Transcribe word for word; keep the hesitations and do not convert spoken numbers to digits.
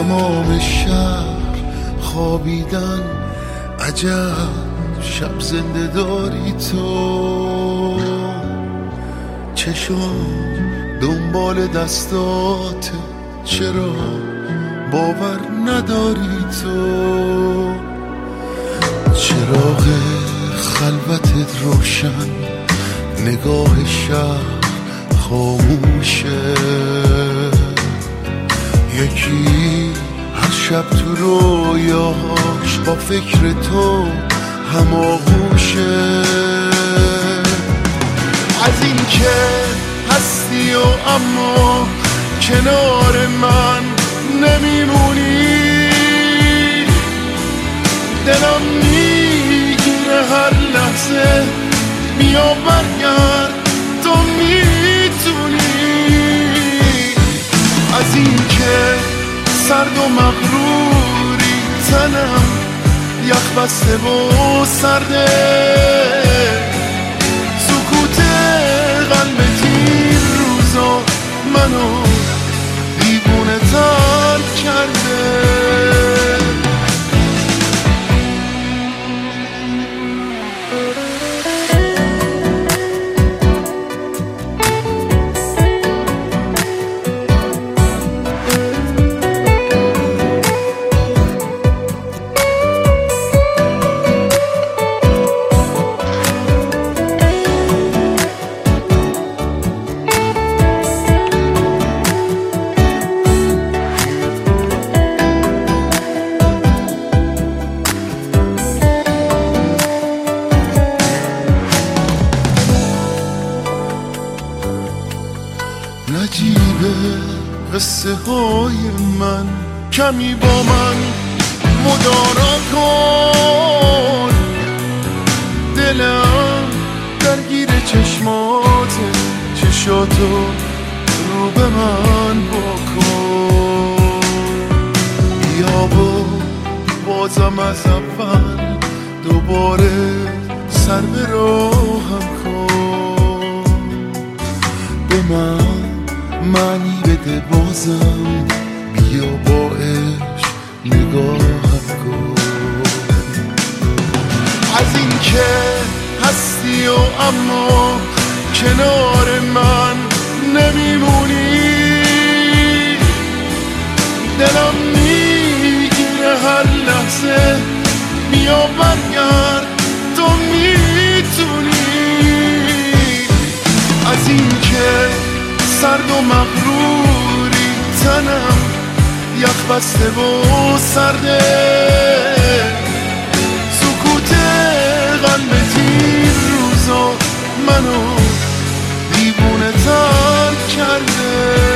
تمام شب خوابیدن، عجب شب زنده داری تو. چشم دنبال دستات، چرا باور نداری تو؟ چراغ خلوتت روشن، نگاه شب خاموشه. یکی هر شب تو رویاش با فکر تو هماغوشه. از این که هستی و اما کنار من نمیمونی، دلم میگیره هر لحظه. بیا برگرد تو میتونی. از این که سرد و مغروری تنم یخ بسته و سرده، سکوت قلب تیر روزا منو دیوونه تر کرده. نجیبه قصه های من، کمی با من مدارا کن. دلم درگیر چشماته، چشاتو رو به من بکن. بیا با بازم از اول دوباره سر به راهم کن. به من معنی بده بازم، بیا با عشق نگاهم کن. از این که هستی و اما کنار من نمیمونی، دلم میگیره هر لحظه. بیا برگرد تو میتونی. از این که سرد و مغروری تنم یخ بسته و سرده، سکوت قلب تیر روزا منو دیوونه تر کرده.